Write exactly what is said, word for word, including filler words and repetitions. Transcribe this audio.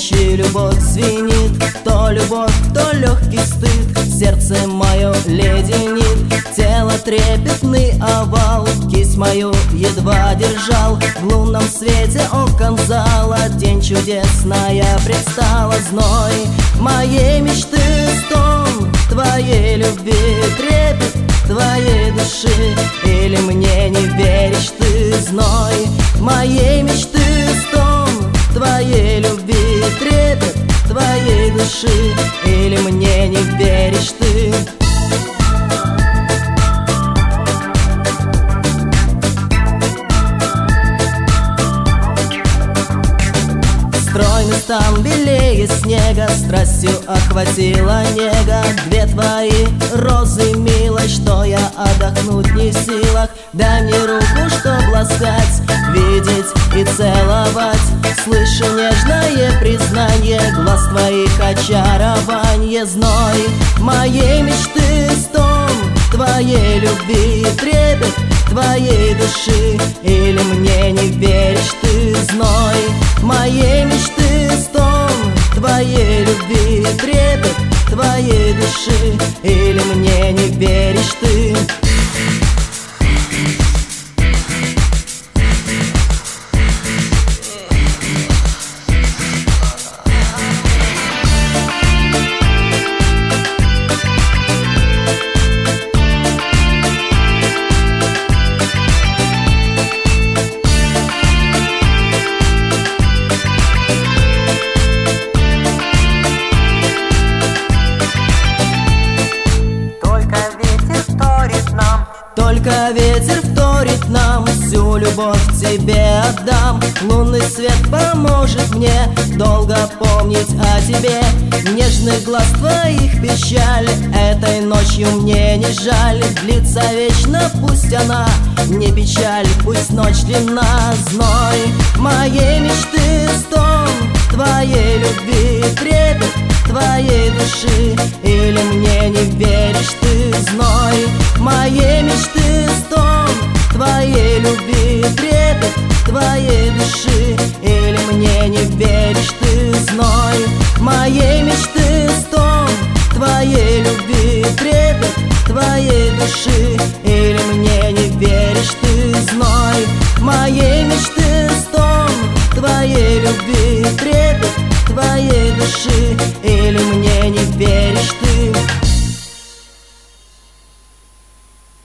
ночи любовь звенит, то любовь, то легкий стыд. Сердце мое леденит, тело трепетный овал. Кисть мою едва держал, в лунном свете окон зала. День чудесная предстала, зной моей мечты стон, твоей любви трепет, твоей души. Или мне не веришь ты, зной моей мечты стон, твоей любви трепет, твоей души. Или мне не веришь ты? Стройный стан белее снега, страстью охватила нега. Две твои розы, милой, что я отдохнуть не в силах. Дай мне руку, чтоб ласкать, видеть и целовать. Слышу нежное признание глаз твоих, очарование. Зной моей мечты стон, твоей любви трепет, твоей души. Или мне не веришь ты, зной моей мечты стон, твоей любви трепет, твоей души. Или мне не веришь ты? Только ветер вторит нам, всю любовь тебе отдам. Лунный свет поможет мне долго помнить о тебе. Нежных глаз твоих печаль этой ночью мне не жаль. Длится вечно, пусть она не печаль, пусть ночь длинна. Зной моей мечты стон, твоей любви трепет, твоей души. Или мне не веришь ты, зной моей мечты стон, твоей любви трепет, твоей души. Или мне не веришь ты, зной моей мечты стон, твоей любви трепет, твоей души. Или мне не веришь ты, зной моей мечты стон, твоей любви трепет, твоей души. Или мне не веришь ты?